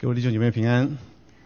各位弟兄姐妹平安。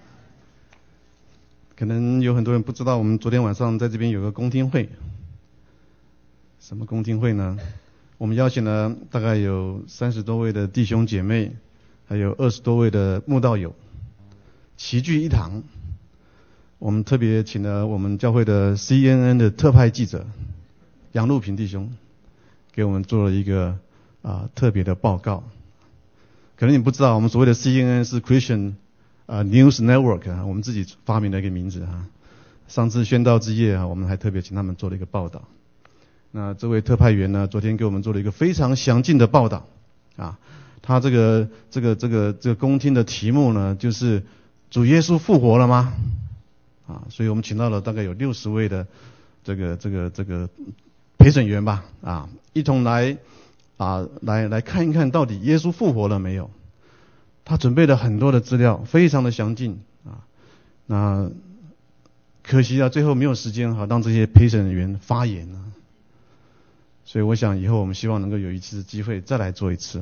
可能有很多人不知道，我们昨天晚上在这边有个公听会。什么公听会呢？我们邀请了大概有30多位的弟兄姐妹，还有20多位的慕道友，齐聚一堂。我们特别请了我们教会的 CNN 的特派记者杨路平弟兄，给我们做了一个特别的报告。可能你不知道，我们所谓的 CNN 是 Christian News Network 我们自己发明的一个名字上次宣道之夜我们还特别请他们做了一个报道。那这位特派员呢，昨天给我们做了一个非常详尽的报道他这个公听的题目呢，就是主耶稣复活了吗？所以我们请到了大概有60位的这个陪审员吧一同来看一看到底耶稣复活了没有。他准备了很多的资料，非常的详尽那可惜最后没有时间让这些陪审员发言所以我想以后我们希望能够有一次机会再来做一次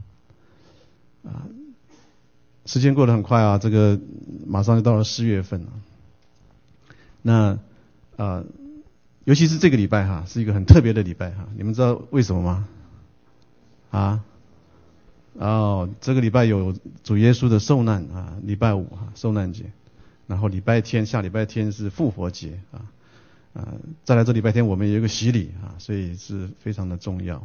时间过得很快这个马上就到了4月份了。那尤其是这个礼拜是一个很特别的礼拜你们知道为什么吗？这个礼拜有主耶稣的受难礼拜5受难节，然后下礼拜天是复活节再来这礼拜天我们有一个洗礼所以是非常的重要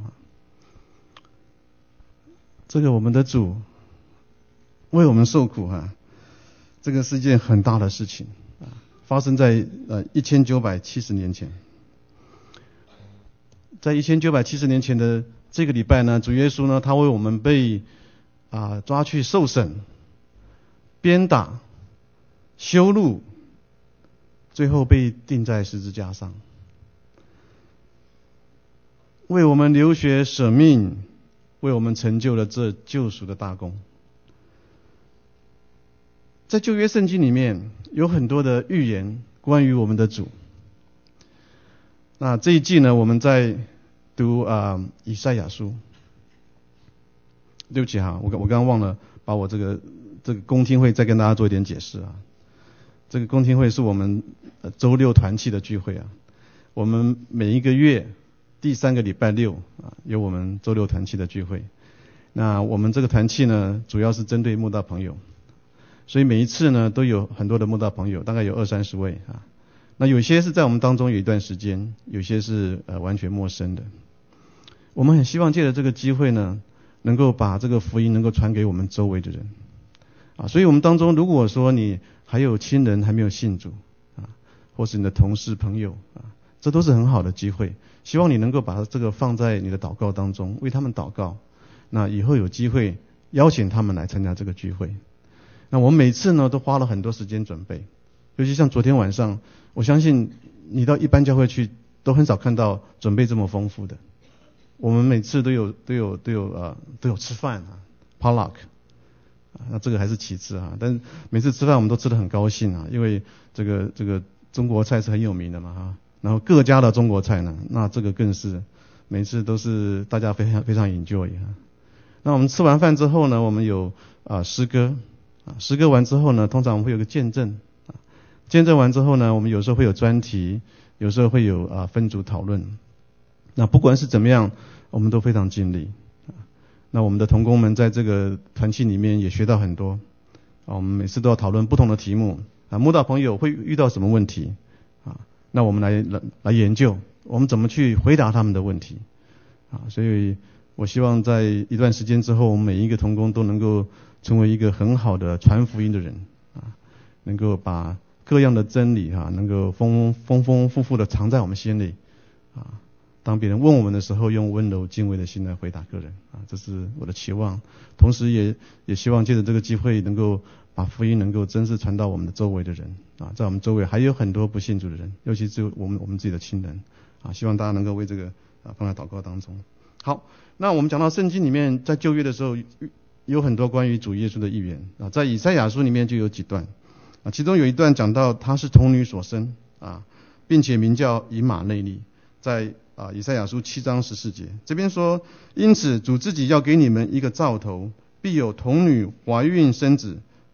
这个我们的主为我们受苦这个是一件很大的事情发生在1970年前。在1970年前的这个礼拜呢，主耶稣呢，他为我们被抓去受审、鞭打、羞辱，最后被钉在十字架上，为我们流血舍命，为我们成就了这救赎的大功。在旧约圣经里面有很多的预言关于我们的主。那这一季呢，我们在读以赛亚书。对不起我刚刚忘了把我这个公听会再跟大家做一点解释这个公听会是我们周六团契的聚会我们每一个月第3个礼拜六有我们周六团契的聚会。那我们这个团契呢，主要是针对慕道朋友，所以每一次呢都有很多的慕道朋友，大概有20-30位那有些是在我们当中有一段时间，有些是完全陌生的。我们很希望借着这个机会呢，能够把这个福音能够传给我们周围的人所以我们当中如果说你还有亲人还没有信主或是你的同事朋友这都是很好的机会，希望你能够把这个放在你的祷告当中，为他们祷告，那以后有机会邀请他们来参加这个聚会。那我们每次呢都花了很多时间准备，尤其像昨天晚上，我相信你到一般教会去都很少看到准备这么丰富的。我们每次都有吃饭potluck那这个还是其次但是每次吃饭我们都吃得很高兴因为这个中国菜是很有名的嘛然后各家的中国菜呢，那这个更是每次都是大家非常非常 enjoy 那我们吃完饭之后呢，我们有诗歌诗歌完之后呢，通常我们会有个见证见证完之后呢，我们有时候会有专题，有时候会有分组讨论。那不管是怎么样，我们都非常尽力那我们的同工们在这个团契里面也学到很多我们每次都要讨论不同的题目慕道朋友会遇到什么问题那我们来研究我们怎么去回答他们的问题所以我希望在一段时间之后，我们每一个同工都能够成为一个很好的传福音的人能够把各样的真理能够丰富的藏在我们心里当别人问我们的时候，用温柔敬畏的心来回答个人这是我的期望。同时也希望借着这个机会，能够把福音能够真实传到我们的周围的人在我们周围还有很多不信主的人，尤其是我们自己的亲人希望大家能够为这个放在祷告当中。好，那我们讲到圣经里面，在旧约的时候有很多关于主耶稣的预言在以赛亚书里面就有几段其中有一段讲到他是童女所生并且名叫以马内利，在以赛亚书7章14节，这边说，因此主自己要给你们一个兆头，必有童女怀孕生子，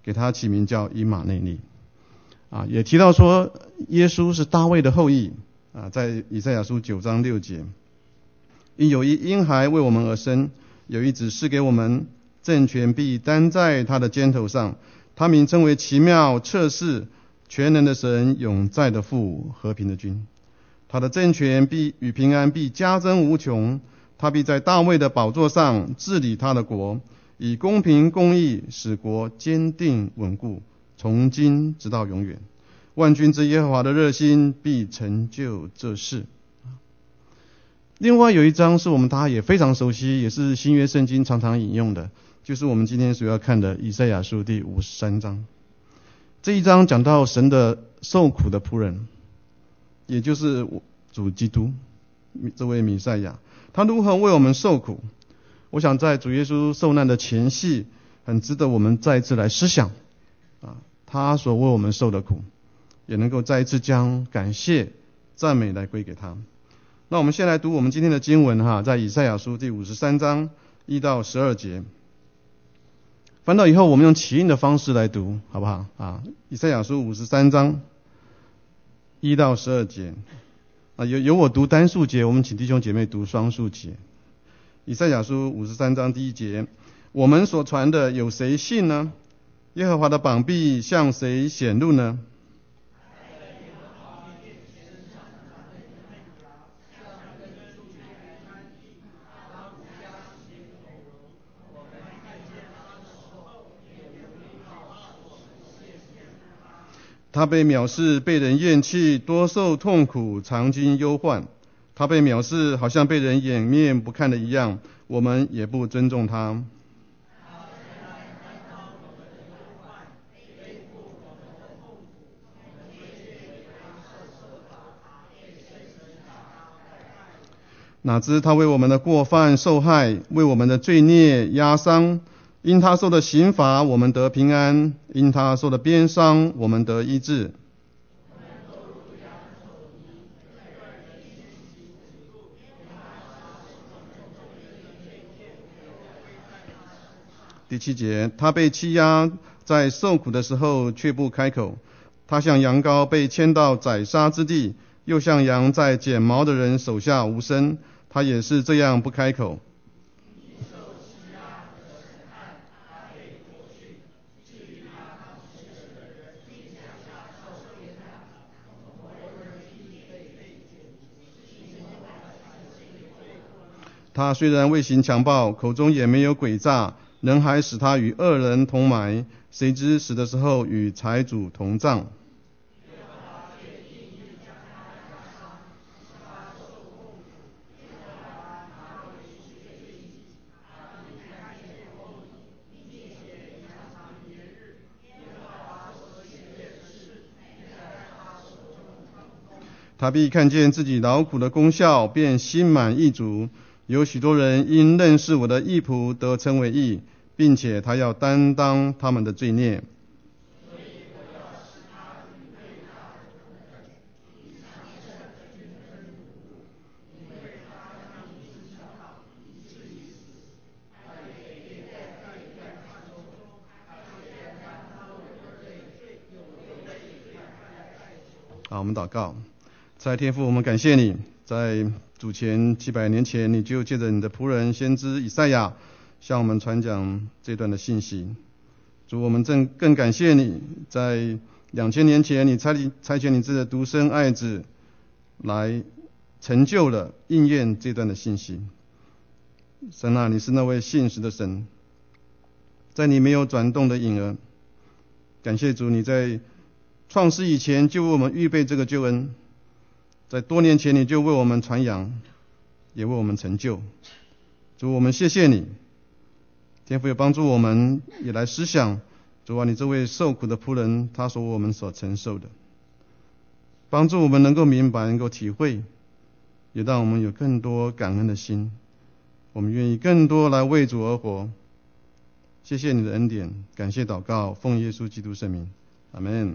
给他起名叫以马内利。也提到说耶稣是大卫的后裔在以赛亚书9章6节，因有一婴孩为我们而生，有一子赐给我们，政权必担在他的肩头上，他名称为奇妙、策士、全能的神、永在的父、和平的君。他的政权必与平安必加增无穷，他必在大卫的宝座上治理他的国，以公平公义使国坚定稳固，从今直到永远。万军之耶和华的热心必成就这事。另外有一章是我们大家也非常熟悉，也是新约圣经常常引用的，就是我们今天所要看的以赛亚书第53章。这一章讲到神的受苦的仆人，也就是主基督这位弥赛亚，他如何为我们受苦。我想在主耶稣受难的前夕，很值得我们再一次来思想他所为我们受的苦，也能够再一次将感谢赞美来归给他。那我们先来读我们今天的经文在以赛亚书第53章1到12节。翻到以后我们用起印的方式来读好不好以赛亚书53章1到12节由我读单数节，我们请弟兄姐妹读双数节。以赛亚书53章第1节，我们所传的有谁信呢？耶和华的膀臂向谁显露呢？他被藐视，被人厌弃，多受痛苦，常经忧患。他被藐视，好像被人掩面不看的一样，我们也不尊重他。哪知他为我们的过犯受害，为我们的罪孽压伤。因他受的刑罚，我们得平安；因他受的鞭伤，我们得医治。第7节，他被欺压，在受苦的时候却不开口。他像羊羔被牵到宰杀之地，又像羊在剪毛的人手下无声，他也是这样不开口。他虽然未行强暴，口中也没有诡诈，人还使他与恶人同埋，谁知死的时候与财主同葬。他必看见自己劳苦的功效，便心满意足。有许多人因认识我的义仆得称为义，并且他要担当他们的罪孽。好，我们祷告。在天父，我们感谢你，在主前700年前，你就借着你的仆人先知以赛亚向我们传讲这段的信息。主，我们更感谢你，在2000年前，你差遣你自己的独生爱子来成就了应验这段的信息。神啊，你是那位信实的神，在你没有转动的影儿。感谢主，你在创世以前就为我们预备这个救恩，在多年前你就为我们传扬，也为我们成就。主，我们谢谢你，天父也帮助我们也来思想，主啊，你这位受苦的仆人他所为我们所承受的，帮助我们能够明白，能够体会，也让我们有更多感恩的心。我们愿意更多来为主而活。谢谢你的恩典，感谢祷告，奉耶稣基督圣名，阿们。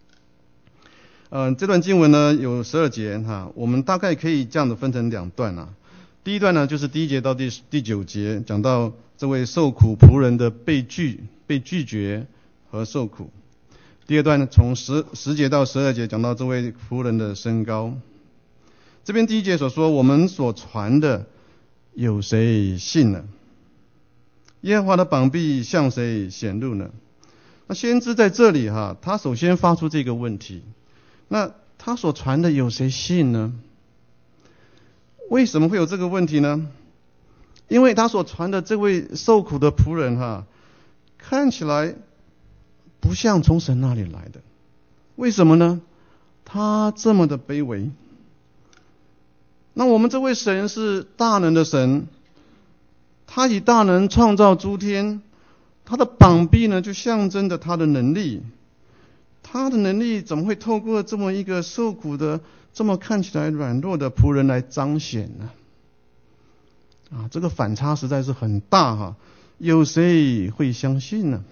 这段经文呢有12节我们大概可以这样的分成2段第一段呢就是第1节到第9节，讲到这位受苦仆人的被拒绝和受苦。第二段呢，从10节到12节讲到这位仆人的升高。这边第1节所说，我们所传的有谁信呢？耶和华的膀臂向谁显露呢？那先知在这里他首先发出这个问题，那他所传的有谁信呢？为什么会有这个问题呢？因为他所传的这位受苦的仆人看起来不像从神那里来的。为什么呢？他这么的卑微。那我们这位神是大能的神，他以大能创造诸天，他的膀臂呢就象征着他的能力。他的能力怎么会透过这么一个受苦的、这么看起来软弱的仆人来彰显呢？这个反差实在是很大有谁会相信呢？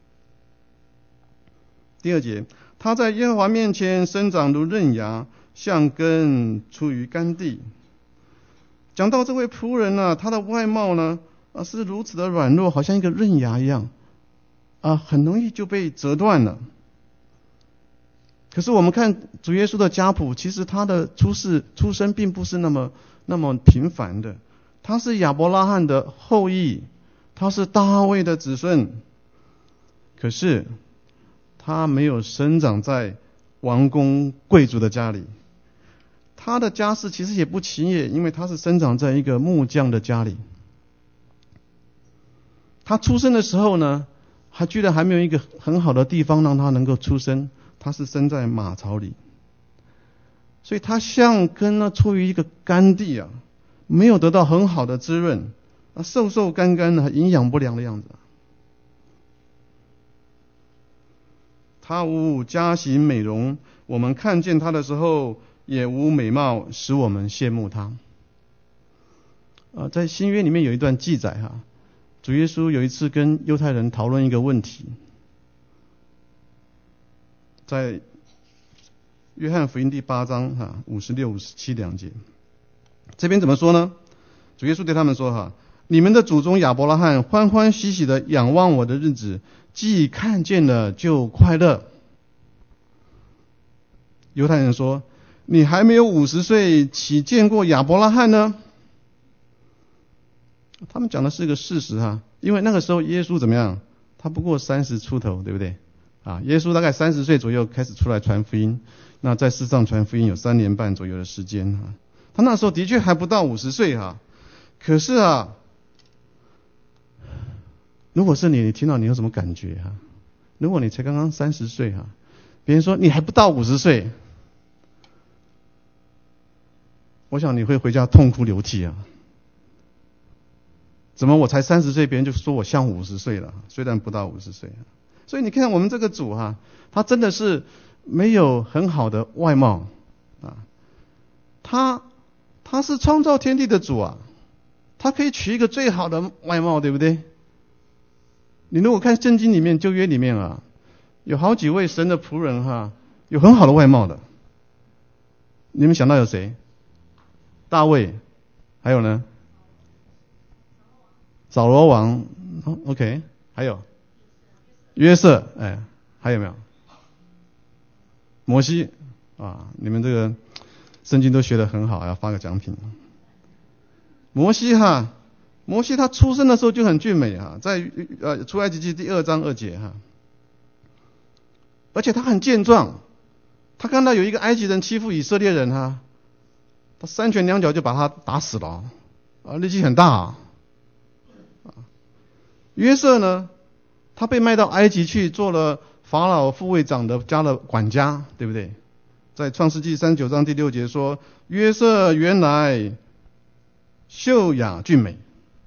第2节，他在耶和华面前生长如嫩芽，像根出于干地。讲到这位仆人他的外貌呢是如此的软弱，好像一个嫩芽一样很容易就被折断了。可是我们看主耶稣的家谱，其实他的出身并不是那么平凡的。他是亚伯拉罕的后裔，他是大卫的子孙。可是他没有生长在王公贵族的家里，他的家世其实也不起眼，因为他是生长在一个木匠的家里。他出生的时候呢，居然还没有一个很好的地方让他能够出生，他是生在马槽里。所以他像根出于一个干地没有得到很好的滋润，瘦干干的，营养不良的样子。他无佳形美容，我们看见他的时候也无美貌使我们羡慕他。在新约里面有一段记载主耶稣有一次跟犹太人讨论一个问题，在约翰福音第8章56、57两节，这边怎么说呢？主耶稣对他们说你们的祖宗亚伯拉罕欢欢喜喜的仰望我的日子，既看见了就快乐。犹太人说，你还没有50岁，岂见过亚伯拉罕呢？他们讲的是一个事实因为那个时候耶稣怎么样？他不过30出头，对不对？耶稣大概30岁左右开始出来传福音，那在世上传福音有3年半左右的时间他那时候的确还不到50岁可是如果是你听到你有什么感觉如果你才刚刚30岁别人说你还不到50岁，我想你会回家痛哭流涕怎么我才30岁，别人就说我像50岁了，虽然不到50岁所以你看我们这个主他真的是没有很好的外貌他是创造天地的主他可以取一个最好的外貌，对不对？你如果看圣经里面旧约里面有好几位神的仆人有很好的外貌的。你们想到有谁？大卫，还有呢？扫罗王，OK， 还有约瑟，还有没有？摩西你们这个圣经都学得很好，要发个奖品。摩西他出生的时候就很俊美在出埃及记第2章2节而且他很健壮，他看到有一个埃及人欺负以色列人他3拳2脚就把他打死了力气很大约瑟呢，他被卖到埃及去，做了法老副卫长的家的管家，对不对？在创世纪39章第6节说，约瑟原来秀雅俊美。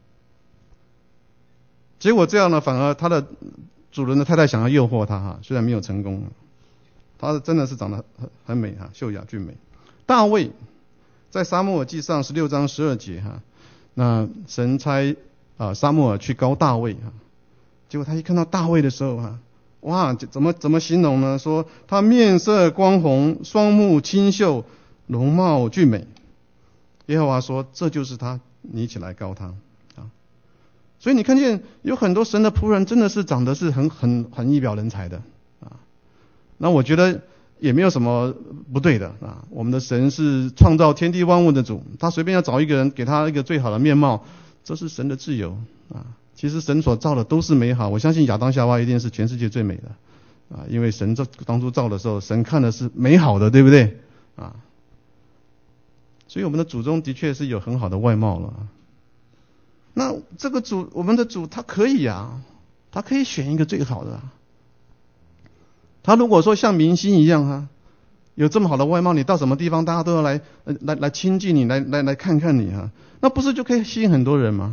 结果这样呢，反而他的主人的太太想要诱惑他虽然没有成功，他真的是长得很美秀雅俊美。大卫在撒母耳记上16章12节那神差撒母耳去膏大卫结果他一看到大卫的时候哇，怎么形容呢？说他面色光红，双目清秀，容貌俊美。耶和华说这就是他，你起来膏他所以你看见有很多神的仆人真的是长得是很一表人才的啊。那我觉得也没有什么不对的啊。我们的神是创造天地万物的主，他随便要找一个人给他一个最好的面貌，这是神的自由啊。其实神所造的都是美好，我相信亚当夏娃一定是全世界最美的啊，因为神当初造的时候，神看的是美好的，对不对啊？所以我们的祖宗的确是有很好的外貌了。那这个主，我们的主他可以啊，他可以选一个最好的啊。他如果说像明星一样啊，有这么好的外貌，你到什么地方大家都要来亲近你，来看看你啊，那不是就可以吸引很多人吗？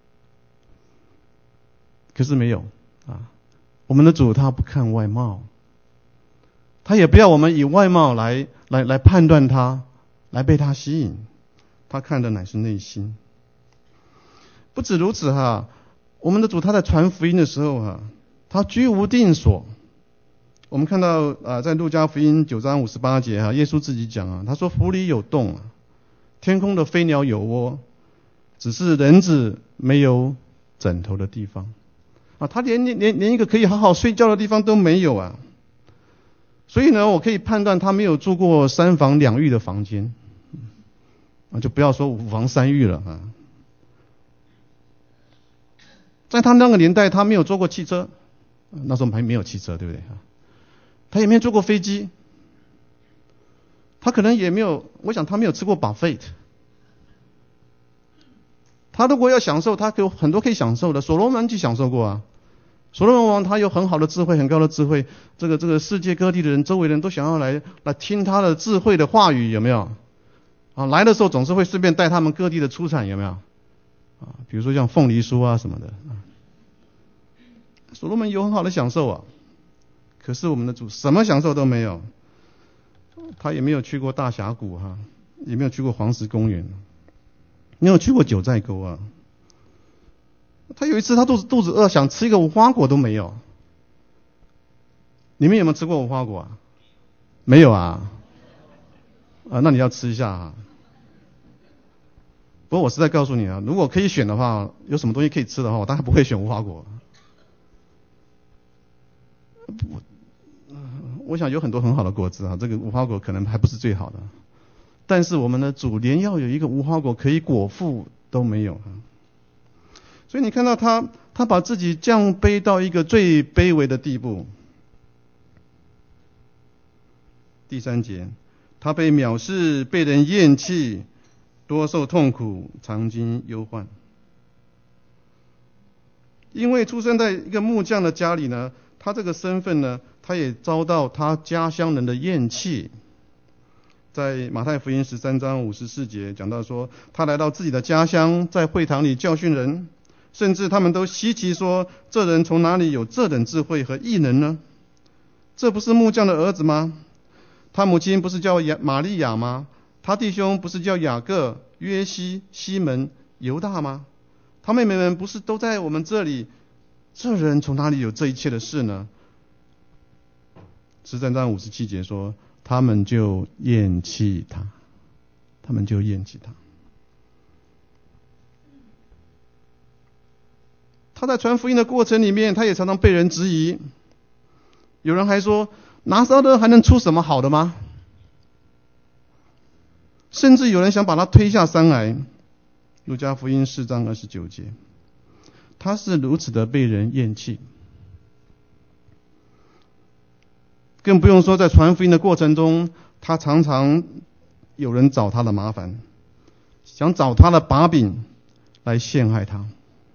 可是没有啊，我们的主他不看外貌，他也不要我们以外貌来判断他，来被他吸引，他看的乃是内心。不止如此哈，我们的主他在传福音的时候哈，他居无定所。我们看到在路加福音9章58节哈，耶稣自己讲啊，他说府里有洞啊，天空的飞鸟有窝，只是人子没有枕头的地方啊，他连一个可以好好睡觉的地方都没有啊。所以呢，我可以判断他没有住过3房2浴的房间啊，就不要说5房3浴了啊。在他那个年代，他没有坐过汽车，那时候还没有汽车，对不对？他也没有坐过飞机，他可能也没有，我想他没有吃过 buffet。他如果要享受，他有很多可以享受的。所罗门去享受过啊，所罗门王他有很好的智慧，很高的智慧，这个世界各地的人，周围人都想要来听他的智慧的话语，有没有？啊，来的时候总是会顺便带他们各地的出产，有没有？啊，比如说像凤梨酥啊什么的。所罗门有很好的享受啊，可是我们的主什么享受都没有，他也没有去过大峡谷哈，也没有去过黄石公园，没有去过九寨沟啊。他有一次他肚子饿，想吃一个无花果都没有。你们有没有吃过无花果啊？没有啊？那你要吃一下啊。不过我实在告诉你啊，如果可以选的话，有什么东西可以吃的话，我当然不会选无花果。我想有很多很好的果子啊，这个无花果可能还不是最好的，但是我们的主连要有一个无花果可以果腹都没有啊。所以你看到他把自己降卑到一个最卑微的地步。第3节，他被藐视，被人厌弃，多受痛苦，常经忧患。因为出生在一个木匠的家里呢，他这个身份呢，他也遭到他家乡人的厌弃。在马太福音13章54节讲到说，他来到自己的家乡，在会堂里教训人，甚至他们都稀奇说，这人从哪里有这等智慧和异能呢？这不是木匠的儿子吗？他母亲不是叫玛利亚吗？他弟兄不是叫雅各、约西、西门、犹大吗？他妹妹们不是都在我们这里？这人从哪里有这一切的事呢？13章57节说，他们就厌弃他，他们就厌弃他。他在传福音的过程里面，他也常常被人质疑。有人还说，拿撒勒还能出什么好的吗？甚至有人想把他推下山来。路加福音4章29节，他是如此的被人厌弃，更不用说在传福音的过程中，他常常有人找他的麻烦，想找他的把柄来陷害他。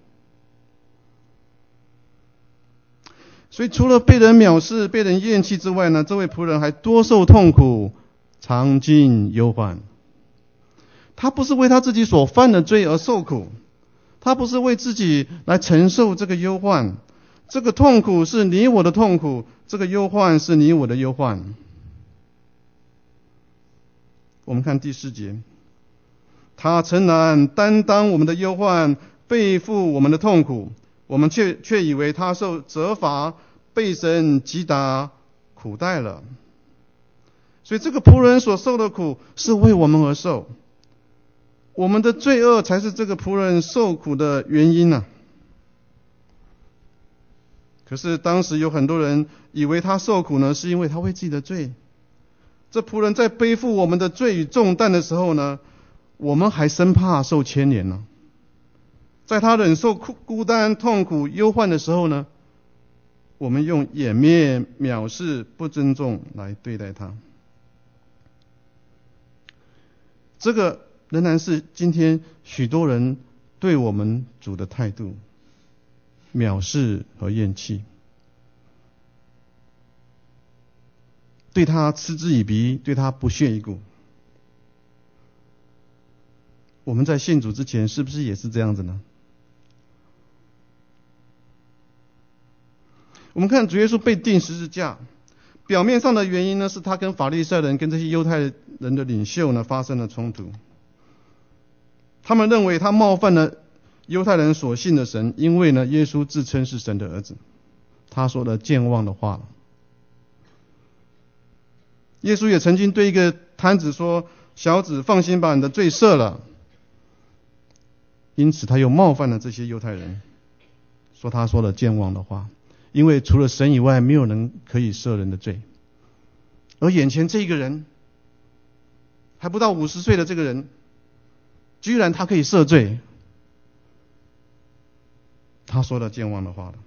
所以除了被人藐视、被人厌弃之外呢，这位仆人还多受痛苦，常经忧患。他不是为他自己所犯的罪而受苦，他不是为自己来承受这个忧患，这个痛苦是你我的痛苦，这个忧患是你我的忧患。我们看第4节，他诚然担当我们的忧患，背负我们的痛苦，我们却以为他受责罚，被神击打苦待了。所以这个仆人所受的苦是为我们而受，我们的罪恶才是这个仆人受苦的原因啊。 可是当时有很多人以为他受苦呢，是因为他为自己的罪。这仆人在背负我们的罪与重担的时候呢，我们还生怕受牵连呢。在他忍受孤单、痛苦、忧患的时候呢，我们用掩面、藐视、不尊重来对待他。这个仍然是今天许多人对我们主的态度，藐视和厌弃，对他嗤之以鼻，对他不屑一顾。我们在信主之前是不是也是这样子呢？我们看主耶稣被钉十字架，表面上的原因呢，是他跟法利赛人跟这些犹太人的领袖呢发生了冲突。他们认为他冒犯了犹太人所信的神，因为呢，耶稣自称是神的儿子，他说了健忘的话了。耶稣也曾经对一个摊子说：“小子，放心吧，你的罪赦了。”因此他又冒犯了这些犹太人，说他说了健忘的话，因为除了神以外，没有人可以赦人的罪。而眼前这个人，还不到50岁的这个人，居然他可以赦罪，他说了健忘的话了。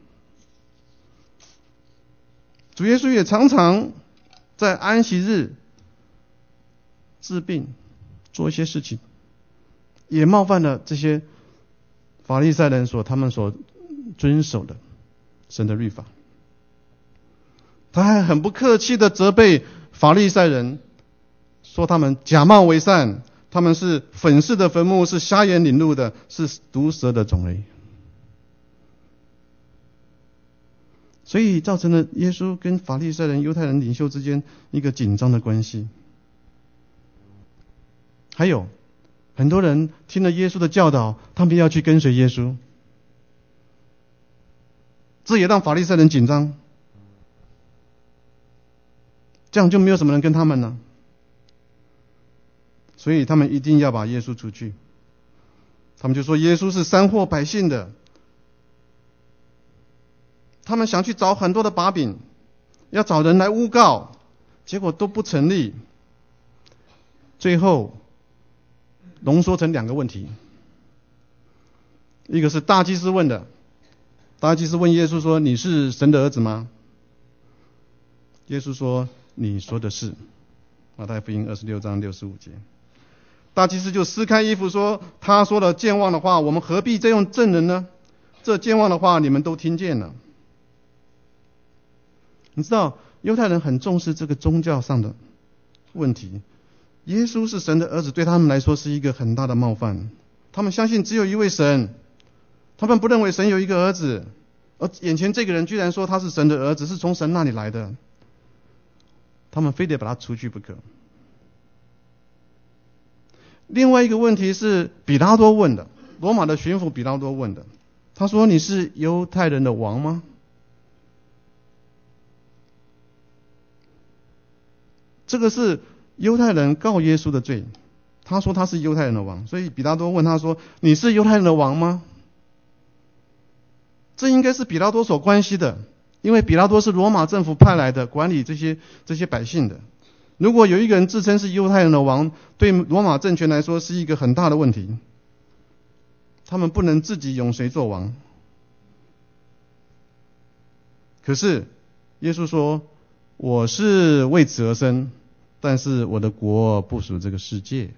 主耶稣也常常在安息日治病，做一些事情，也冒犯了这些法利赛人他们所遵守的神的律法。他还很不客气的责备法利赛人，说他们假冒为善，他们是粉饰的坟墓，是瞎眼领路的，是毒蛇的种类。所以造成了耶稣跟法利赛人、犹太人领袖之间一个紧张的关系。还有很多人听了耶稣的教导，他们要去跟随耶稣，这也让法利赛人紧张，这样就没有什么人跟他们了，所以他们一定要把耶稣除去。他们就说耶稣是煽惑百姓的，他们想去找很多的把柄，要找人来诬告，结果都不成立。最后浓缩成2个问题，一个是大祭司问的，大祭司问耶稣说：“你是神的儿子吗？”耶稣说：“你说的是。”马太福音26章65节。大祭司就撕开衣服说：“他说了健忘的话，我们何必再用证人呢？这健忘的话你们都听见了。”你知道犹太人很重视这个宗教上的问题，耶稣是神的儿子，对他们来说是一个很大的冒犯。他们相信只有一位神，他们不认为神有一个儿子，而眼前这个人居然说他是神的儿子，是从神那里来的，他们非得把他除去不可。另外一个问题是比拉多问的，罗马的巡抚比拉多问的，他说：“你是犹太人的王吗？”这个是犹太人告耶稣的罪，他说他是犹太人的王，所以比拉多问他说：“你是犹太人的王吗？”这应该是比拉多所关心的，因为比拉多是罗马政府派来的，管理这些百姓的。如果有一个人自称是犹太人的王，对罗马政权来说是一个很大的问题，他们不能自己永谁做王。可是耶稣说：“我是为此而生，但是我的国不属这个世界。”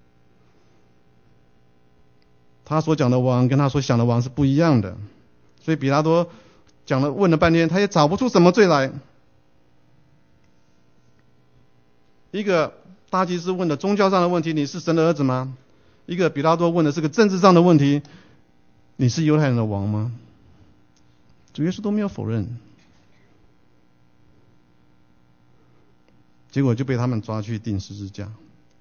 他所讲的王跟他所想的王是不一样的，所以比拉多问了半天，他也找不出什么罪来。一个大祭司问的宗教上的问题：“你是神的儿子吗？”一个比拉多问的是个政治上的问题：“你是犹太人的王吗？”主耶稣都没有否认，结果就被他们抓去钉十字架。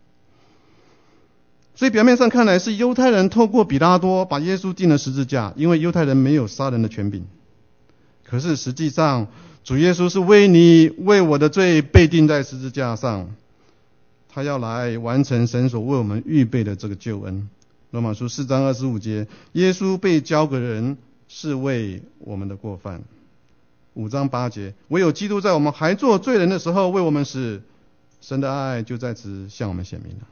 所以表面上看来是犹太人透过比拉多把耶稣钉了十字架，因为犹太人没有杀人的权柄。可是实际上主耶稣是为你为我的罪被钉在十字架上，他要来完成神所为我们预备的这个救恩。罗马书4章25节，耶稣被交给人是为我们的过犯， 5章8节，唯有基督在我们还做罪人的时候为我们死，神的爱就在此向我们显明了。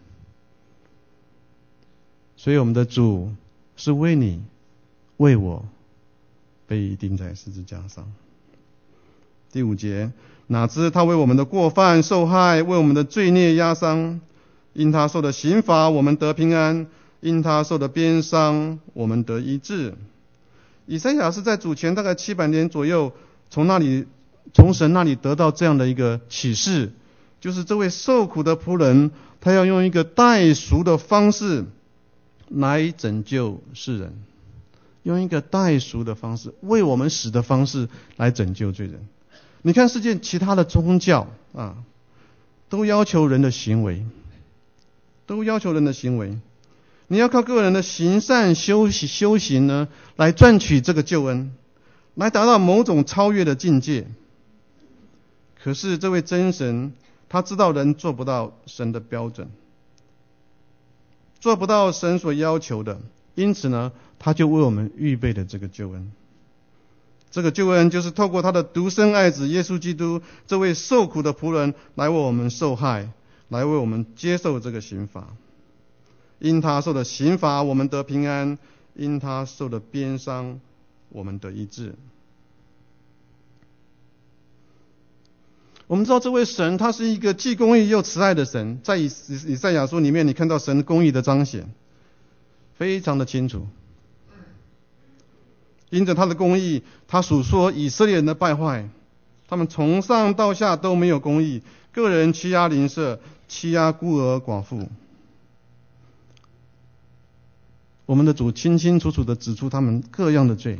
所以我们的主是为你为我被钉在十字架上。第5节，哪知他为我们的过犯受害，为我们的罪孽压伤，因他受的刑罚我们得平安，因他受的鞭伤我们得医治。以赛亚是在主前大概700年左右，从神那里得到这样的一个启示，就是这位受苦的仆人，他要用一个代赎的方式来拯救世人，用一个代赎的方式，为我们死的方式来拯救罪人。你看世界其他的宗教都要求人的行为，你要靠个人的行善修行呢，来赚取这个救恩，来达到某种超越的境界。可是这位真神，他知道人做不到神的标准，做不到神所要求的，因此呢，他就为我们预备了这个救恩。这个救恩就是透过他的独生爱子耶稣基督，这位受苦的仆人，来为我们受害，来为我们接受这个刑罚。因他受的刑罚我们得平安，因他受的鞭伤我们得医治。我们知道这位神他是一个既公义又慈爱的神，在以赛亚书里面你看到神公义的彰显非常的清楚。因着他的公义，他述说以色列人的败坏，他们从上到下都没有公义，个人欺压邻舍，欺压孤儿寡妇。我们的主清清楚楚地指出他们各样的罪。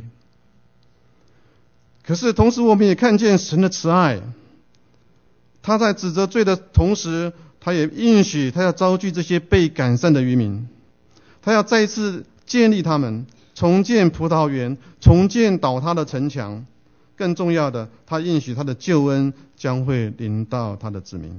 可是同时我们也看见神的慈爱，他在指责罪的同时，他也应许他要招聚这些被赶散的渔民，他要再一次建立他们，重建葡萄园，重建倒塌的城墙。更重要的，他应许他的救恩将会临到他的子民。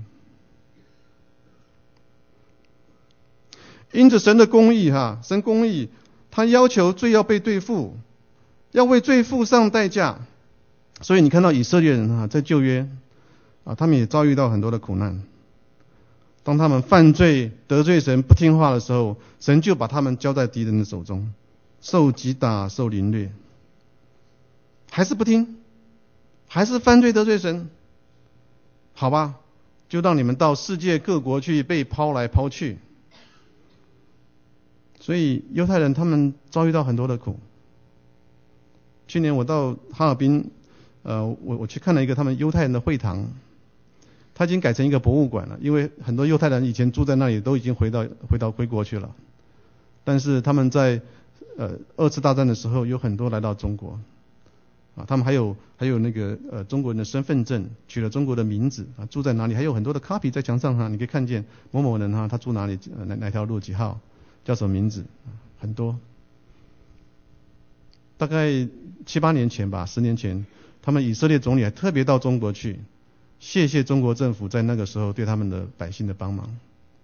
因着神的公义神公义，他要求罪要被对付，要为罪付上代价。所以你看到以色列人在旧约他们也遭遇到很多的苦难。当他们犯罪得罪神不听话的时候，神就把他们交在敌人的手中，受击打受凌虐。还是不听，还是犯罪得罪神，好吧，就让你们到世界各国去被抛来抛去。所以犹太人他们遭遇到很多的苦。去年我到哈尔滨我去看了一个他们犹太人的会堂，他已经改成一个博物馆了，因为很多犹太人以前住在那里都已经回国去了。但是他们在2次大战的时候有很多来到中国他们还有那个中国人的身份证，取了中国的名字住在哪里，还有很多的 copy 在墙上你可以看见某某人他住哪里哪条路几号叫什么名字很多。大概7、8年前吧，10年前，他们以色列总理还特别到中国去，谢谢中国政府在那个时候对他们的百姓的帮忙。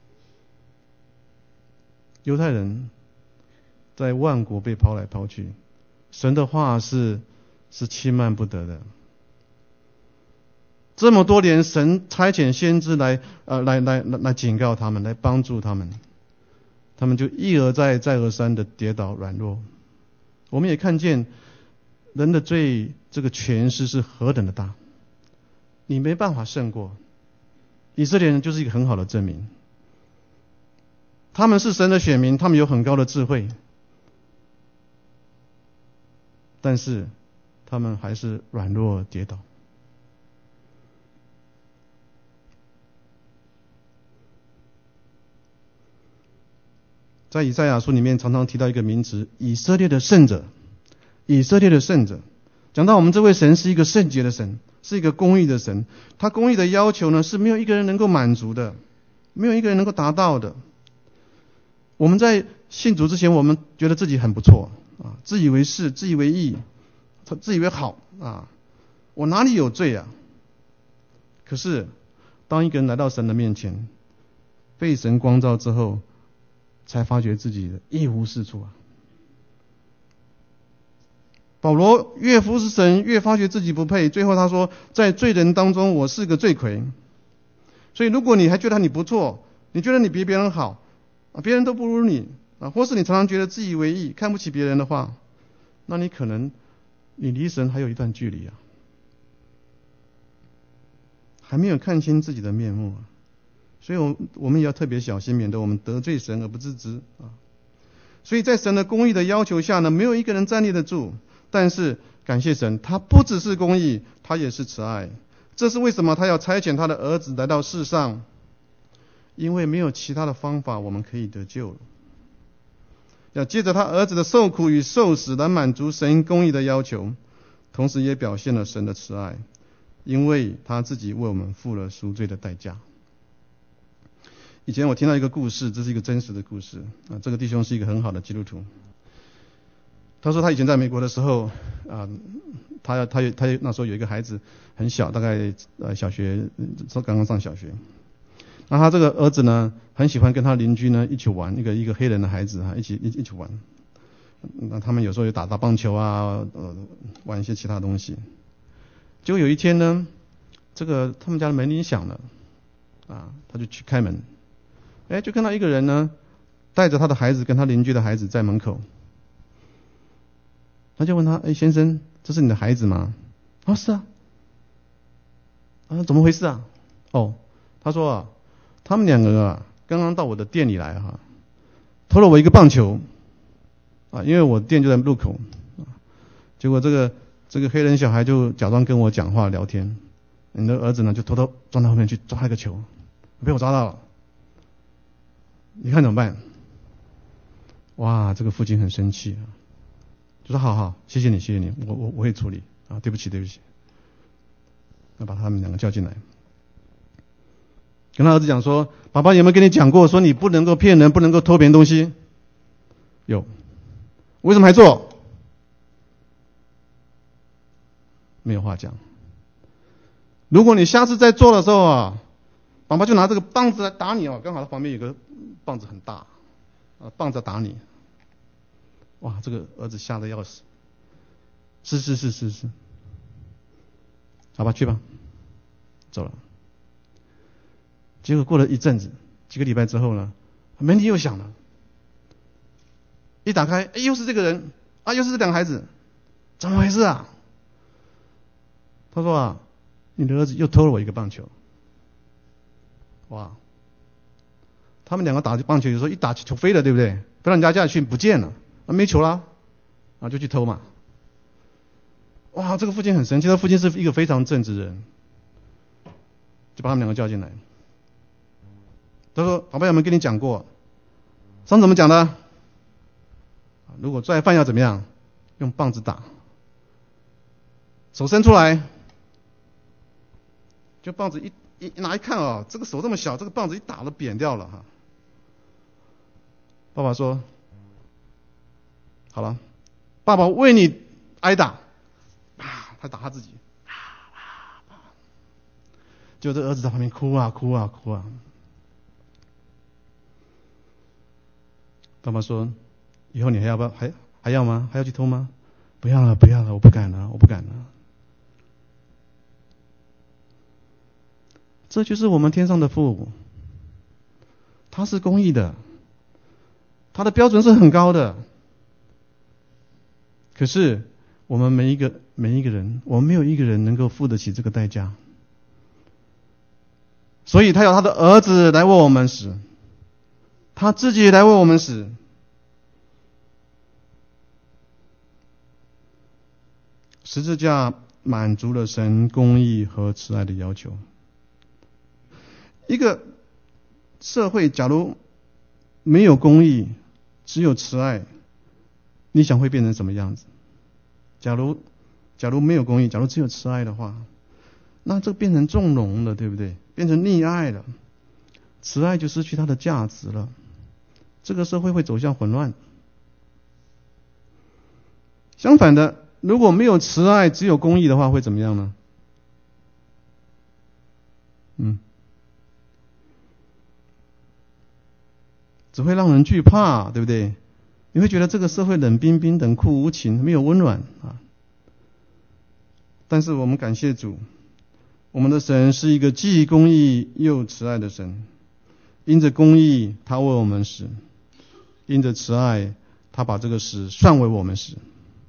犹太人在万国被抛来抛去，神的话是轻慢不得的。这么多年，神差遣先知来警告他们，来帮助他们，他们就一而再再而三的跌倒软弱。我们也看见人的罪这个权势是何等的大，你没办法胜过。以色列人就是一个很好的证明。他们是神的选民，他们有很高的智慧，但是他们还是软弱跌倒。在以赛亚书里面常常提到一个名词，以色列的圣者。以色列的圣者，讲到我们这位神是一个圣洁的神，是一个公义的神。他公义的要求呢，是没有一个人能够满足的，没有一个人能够达到的。我们在信主之前，我们觉得自己很不错自以为是，自以为义，自以为好我哪里有罪啊？可是当一个人来到神的面前，被神光照之后，才发觉自己的一无是处保罗越服侍神，越发觉自己不配，最后他说，在罪人当中我是个罪魁。所以如果你还觉得你不错，你觉得你比别人好，别人都不如你，或是你常常觉得自以为意，看不起别人的话，那你可能你离神还有一段距离啊，还没有看清自己的面目啊。所以我们也要特别小心，免得我们得罪神而不自知啊。所以在神的公义的要求下呢，没有一个人站立得住。但是感谢神，他不只是公义，他也是慈爱。这是为什么他要差遣他的儿子来到世上，因为没有其他的方法我们可以得救了。要借着他儿子的受苦与受死来满足神公义的要求，同时也表现了神的慈爱，因为他自己为我们付了赎罪的代价。以前我听到一个故事，这是一个真实的故事啊。这个弟兄是一个很好的基督徒。他说他以前在美国的时候啊，他那时候有一个孩子很小，大概小学刚刚上小学。那他这个儿子呢，很喜欢跟他邻居呢一起玩，一个黑人的孩子啊，一起玩。那他们有时候也打棒球啊，玩一些其他东西。结果有一天呢，这个他们家的门铃响了啊，他就去开门，就看到一个人呢带着他的孩子跟他邻居的孩子在门口。他就问他，先生，这是你的孩子吗？是啊。怎么回事啊？他说他们两个刚刚到我的店里来偷了我一个棒球因为我店就在路口结果这个黑人小孩就假装跟我讲话聊天，你的儿子呢就偷偷钻到后面去抓那个球，被我抓到了，你看怎么办？哇，这个父亲很生气就说好，谢谢你，我会处理对不起。那把他们两个叫进来，跟他儿子讲说，爸爸有没有跟你讲过，说你不能够骗人，不能够偷别人东西？有。为什么还做？没有话讲。如果你下次再做的时候爸爸就拿这个棒子来打你刚好他旁边有个棒子很大棒子打你。哇，这个儿子吓得要死。是。好吧，去吧，走了。结果过了一阵子，几个礼拜之后呢，门铃又响了。一打开，又是这个人又是这两个孩子，怎么回事啊？他说你的儿子又偷了我一个棒球。哇，他们两个打棒球，有时候一打球飞了，对不对？飞到人家家里去不见了。没球啦就去偷嘛。哇，这个父亲很生气，他父亲是一个非常正直的人，就把他们两个叫进来。他说，爸爸有没有跟你讲过上次怎么讲的？如果再犯要怎么样？用棒子打，手伸出来，就棒子一拿一看这个手这么小，这个棒子一打都扁掉了爸爸说，好了，爸爸为你挨打。他打他自己。就这儿子在旁边哭啊。爸爸说，以后你还要不要还要吗？还要去偷吗？不要了，我不敢了。这就是我们天上的父，他是公义的，他的标准是很高的。可是我们每一个人，我们没有一个人能够付得起这个代价，所以他要他的儿子来为我们死，他自己来为我们死。十字架满足了神公义和慈爱的要求。一个社会假如没有公义，只有慈爱，你想会变成什么样子？假如没有公义，假如只有慈爱的话，那这变成纵容了，对不对？变成溺爱了，慈爱就失去它的价值了，这个社会会走向混乱。相反的，如果没有慈爱，只有公义的话，会怎么样呢？只会让人惧怕，对不对？你会觉得这个社会冷冰冰、冷酷无情，没有温暖但是我们感谢主，我们的神是一个既公义又慈爱的神。因着公义，他为我们死；因着慈爱，他把这个死算为我们死。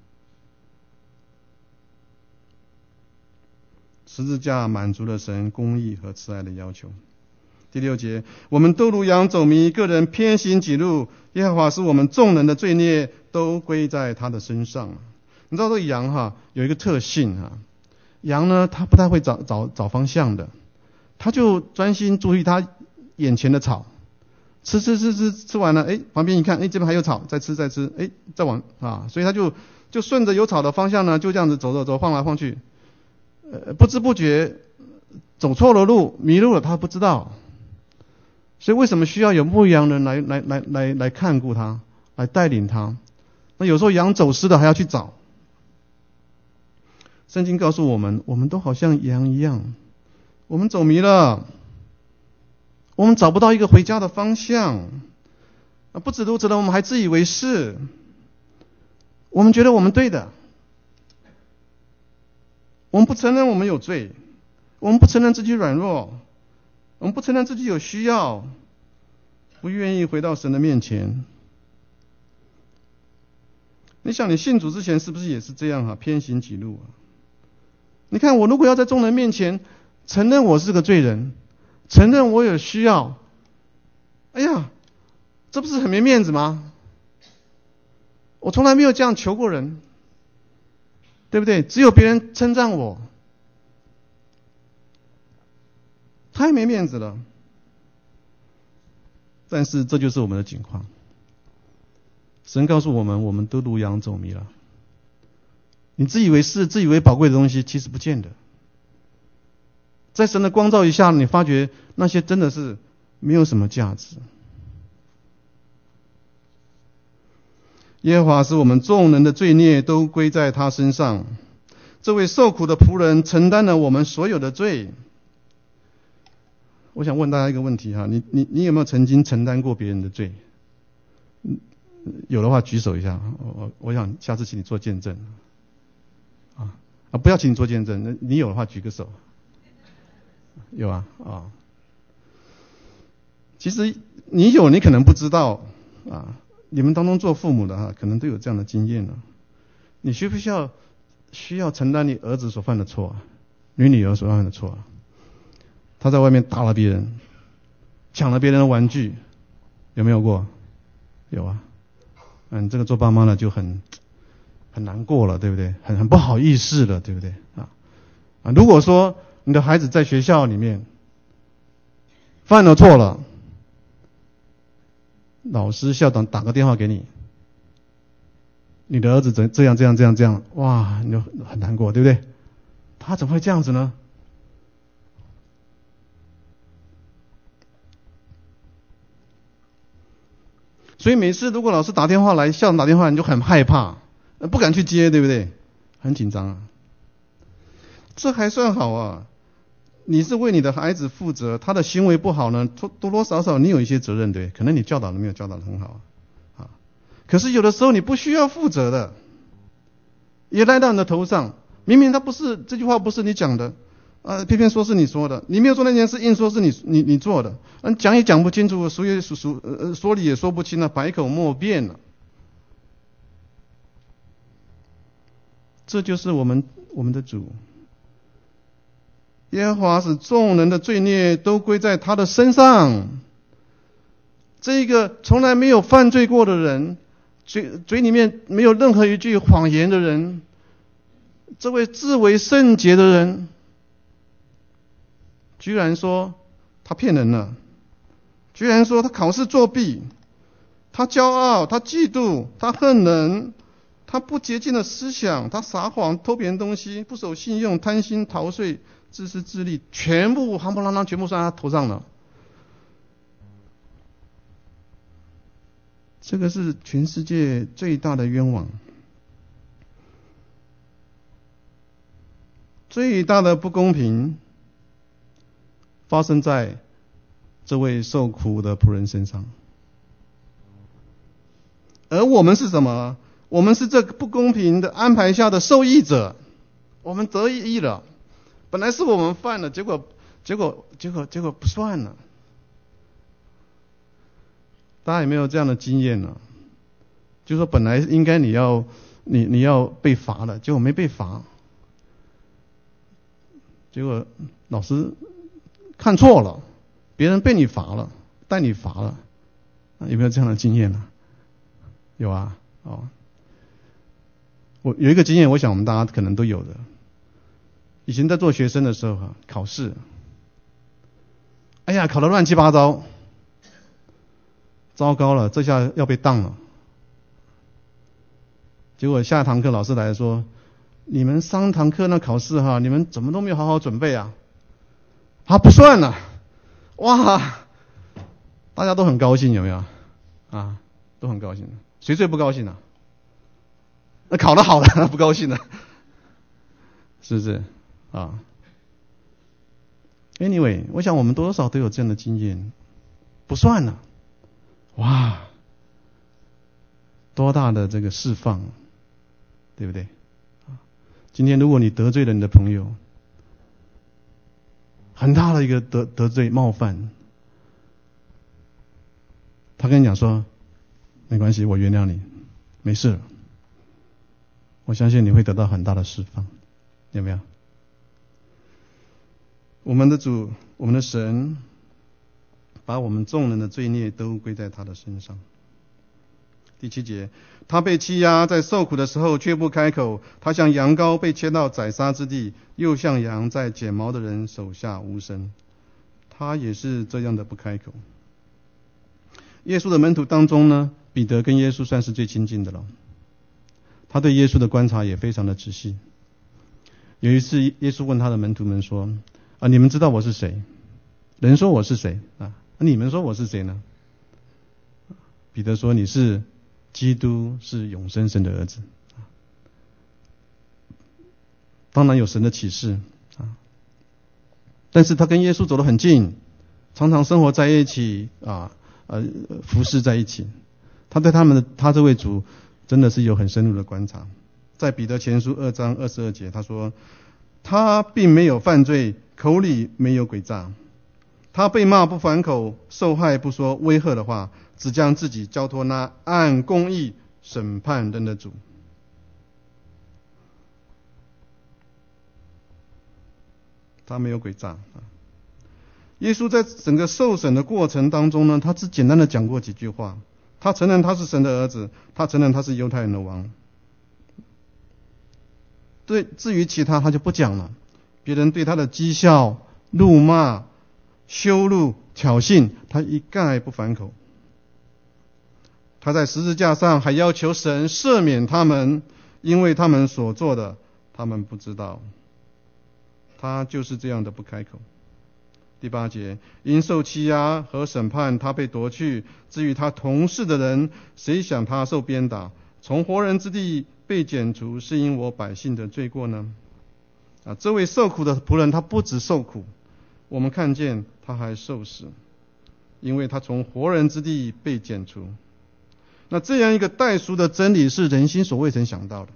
十字架满足了神公义和慈爱的要求。第6节，我们都如羊走迷，个人偏行己路，耶和华使我们众人的罪孽都归在他的身上。你知道这个羊有一个特性羊呢，它不太会找方向的，它就专心注意它眼前的草，吃完了，旁边一看，这边还有草，再吃，再往所以它就顺着有草的方向呢，就这样子走，晃来晃去，不知不觉走错了路，迷路了，他不知道。所以为什么需要有牧羊人来看顾他，来带领他？那有时候羊走失了还要去找。圣经告诉我们，我们都好像羊一样，我们走迷了，我们找不到一个回家的方向。不止如此的，我们还自以为是，我们觉得我们对的，我们不承认我们有罪，我们不承认自己软弱，我们不承认自己有需要，不愿意回到神的面前。你想，你信主之前是不是也是这样偏行己路你看，我如果要在众人面前承认我是个罪人，承认我有需要，这不是很没面子吗？我从来没有这样求过人，对不对？只有别人称赞我，太没面子了。但是这就是我们的境况。神告诉我们，我们都如羊走迷了。你自以为是、自以为宝贵的东西，其实不见得。在神的光照一下，你发觉那些真的是没有什么价值。耶和华使我们众人的罪孽都归在他身上。这位受苦的仆人承担了我们所有的罪。我想问大家一个问题你有没有曾经承担过别人的罪？有的话举手一下，我想下次请你做见证。不要请你做见证，你有的话举个手。有其实你有，你可能不知道你们当中做父母的可能都有这样的经验你需不需要承担你儿子所犯的错女儿所犯的错他在外面打了别人，抢了别人的玩具，有没有过？有这个做爸妈的就很难过了，对不对？很不好意思了，对不对？如果说你的孩子在学校里面犯了错了，老师校长打个电话给你，你的儿子这样，哇，你就很难过，对不对？他怎么会这样子呢？所以每次如果老师打电话来，校长打电话，你就很害怕，不敢去接，对不对？很紧张这还算好你是为你的孩子负责，他的行为不好呢，多多少少你有一些责任，对，可能你教导的没有教导的很好可是有的时候你不需要负责的，也赖到你的头上。明明他不是，这句话不是你讲的偏偏说是你说的，你没有做那件事，硬说是你做的，讲也讲不清楚，说理也说不清了，百口莫辩了。这就是我们的主。耶和华使众人的罪孽都归在他的身上。这个从来没有犯罪过的人，嘴里面没有任何一句谎言的人，这位自为圣洁的人，居然说他骗人了，居然说他考试作弊，他骄傲，他嫉妒，他恨人，他不洁净的思想，他撒谎，偷别人东西，不守信用，贪心逃税，自私自利，全部夯不啷当全部算他头上了。这个是全世界最大的冤枉，最大的不公平发生在这位受苦的仆人身上。而我们是什么？我们是这个不公平的安排下的受益者。 我们得意了，本来是我们犯了，结果不算了。大家有没有这样的经验呢？就是说本来应该你要被罚了，结果没被罚，结果老师看错了，别人被你罚了，带你罚了，有没有这样的经验呢？有啊，我有一个经验，我想我们大家可能都有的。以前在做学生的时候考试，哎呀，考得乱七八糟，糟糕了，这下要被当了。结果下一堂课老师来说，你们上堂课那考试你们怎么都没有好好准备啊？不算了，哇，大家都很高兴，有没有？都很高兴。谁最不高兴啊？那考得好的不高兴了，是不是？Anyway， 我想我们多少都有这样的经验，不算了，哇，多大的这个释放，对不对？今天如果你得罪了你的朋友，很大的一个得罪冒犯，他跟你讲说，没关系，我原谅你，没事了。我相信你会得到很大的释放，有没有？我们的主，我们的神，把我们众人的罪孽都归在他的身上。第7节，他被欺压，在受苦的时候却不开口，他像羊羔被牵到宰杀之地，又像羊在剪毛的人手下无声。他也是这样的不开口。耶稣的门徒当中呢，彼得跟耶稣算是最亲近的了。他对耶稣的观察也非常的仔细。有一次耶稣问他的门徒们说，你们知道我是谁？人说我是谁？你们说我是谁呢？彼得说，你是基督，是永生神的儿子。当然有神的启示但是他跟耶稣走得很近，常常生活在一起服侍在一起。他对他这位主真的是有很深入的观察。在彼得前书2章22节，他说，他并没有犯罪，口里没有诡诈，他被骂不反口，受害不说威吓的话，只将自己交托那按公义审判人的主。他没有诡诈。耶稣在整个受审的过程当中呢，他只简单的讲过几句话。他承认他是神的儿子，他承认他是犹太人的王。对，至于其他他就不讲了。别人对他的讥笑、怒骂、羞辱、挑衅，他一概不反口。他在十字架上还要求神赦免他们，因为他们所做的他们不知道。他就是这样的不开口。第8节，因受欺压和审判，他被夺去。至于他同事的人，谁想他受鞭打，从活人之地被剪除，是因我百姓的罪过呢？这位受苦的仆人，他不只受苦，我们看见他还受死，因为他从活人之地被剪除。那这样一个代赎的真理，是人心所未曾想到的。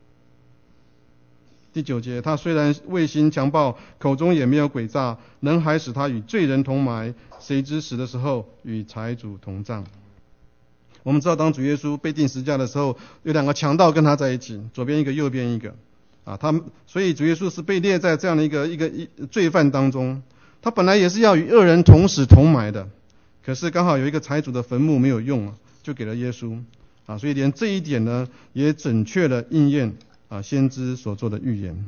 第9节，他虽然未行强暴，口中也没有诡诈，人还使他与罪人同埋，谁知死的时候与财主同葬。我们知道，当主耶稣被钉十字架的时候，有2个强盗跟他在一起，左边一个，右边一个所以主耶稣是被列在这样的一个罪犯当中。他本来也是要与恶人同死同埋的，可是刚好有一个财主的坟墓没有用，就给了耶稣所以连这一点呢，也准确的应验先知所做的预言。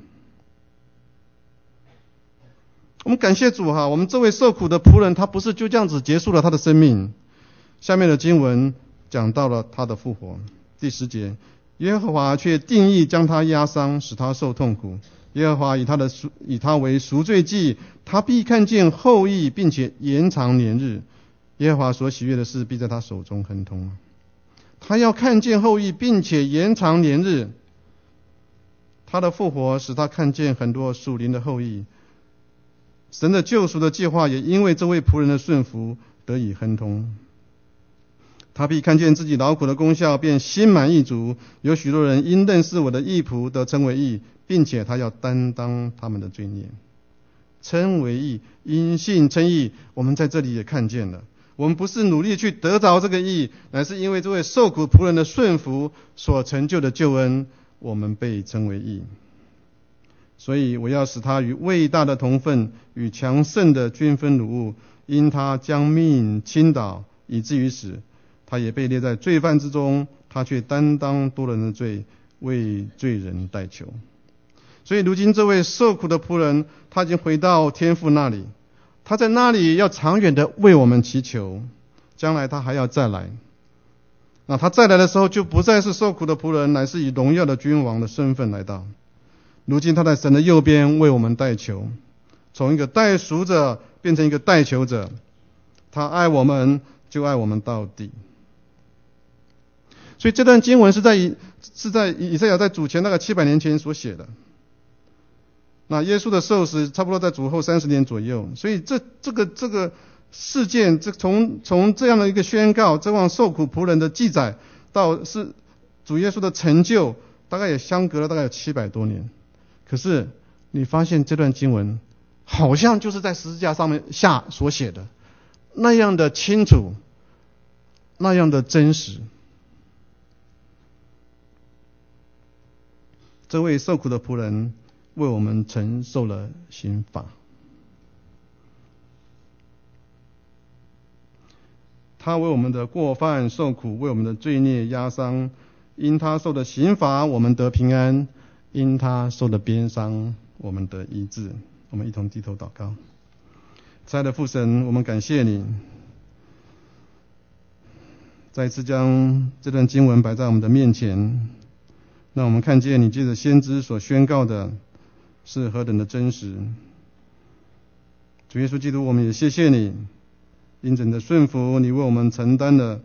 我们感谢主我们这位受苦的仆人，他不是就这样子结束了他的生命。下面的经文讲到了他的复活。第10节，耶和华却定义将他压伤，使他受痛苦。耶和华以他为赎罪祭，他必看见后裔，并且延长年日。耶和华所喜悦的事，必在他手中亨通。他要看见后裔，并且延长年日。他的复活使他看见很多属灵的后裔。神的救赎的计划也因为这位仆人的顺服得以亨通。 他必看见自己劳苦的功效，便心满意足。有许多人因认识我的义仆得称为义，并且他要担当他们的罪孽。称为义，因信称义，我们在这里也看见了。我们不是努力去得着这个义，乃是因为这位受苦仆人的顺服所成就的救恩，我们被称为义。所以我要使他与伟大的同分，与强盛的均分辱物，因他将命倾倒，以至于死。他也被列在罪犯之中，他却担当多人的罪，为罪人代求。所以如今这位受苦的仆人，他已经回到天父那里，他在那里要长远的为我们祈求，将来他还要再来。那他再来的时候，就不再是受苦的仆人，乃是以荣耀的君王的身份来到。如今他在神的右边为我们代求，从一个代赎者变成一个代求者。他爱我们，就爱我们到底。所以这段经文是在以赛亚在主前大概700年前所写的。那耶稣的受死差不多在主后30年左右，所以这个事件，从这样的一个宣告，这往受苦仆人的记载，到是主耶稣的成就，大概也相隔了大概有700多年。可是你发现这段经文好像就是在十字架上面下所写的，那样的清楚，那样的真实。这位受苦的仆人为我们承受了刑罚，他为我们的过犯受苦，为我们的罪孽压伤。因他受的刑罚，我们得平安；因他受的鞭伤，我们得医治。我们一同低头祷告。亲爱的父神，我们感谢你，再次将这段经文摆在我们的面前，让我们看见你借着先知所宣告的是何等的真实。主耶稣基督，我们也谢谢你，因着你的顺服，你为我们承担了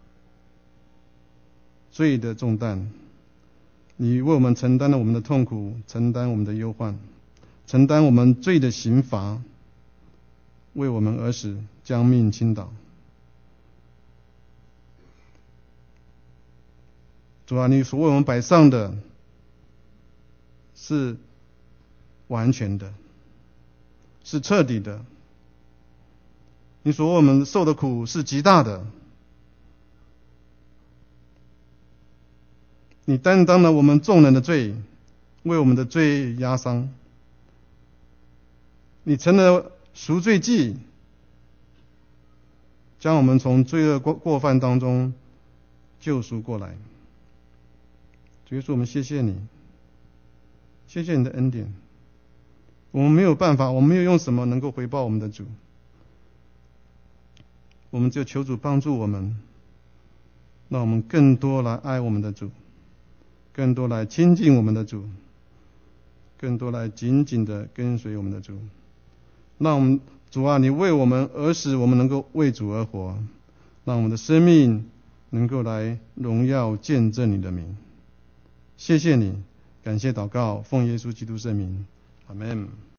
罪的重担，你为我们承担了我们的痛苦，承担我们的忧患，承担我们罪的刑罚，为我们而死，将命倾倒。主啊，你所为我们摆上的是完全的，是彻底的。你所为我们受的苦是极大的。你担当了我们众人的罪，为我们的罪压伤。你成了赎罪祭，将我们从罪恶过犯当中救赎过来。主耶稣，我们谢谢你，谢谢你的恩典。我们没有办法，我们没有用什么能够回报我们的主，我们只有求主帮助我们，让我们更多来爱我们的主，更多来亲近我们的主，更多来紧紧的跟随我们的主。让我们主啊，你为我们而死，我们能够为主而活，让我们的生命能够来荣耀见证你的名。谢谢你，感谢祷告，奉耶稣基督圣名，阿们。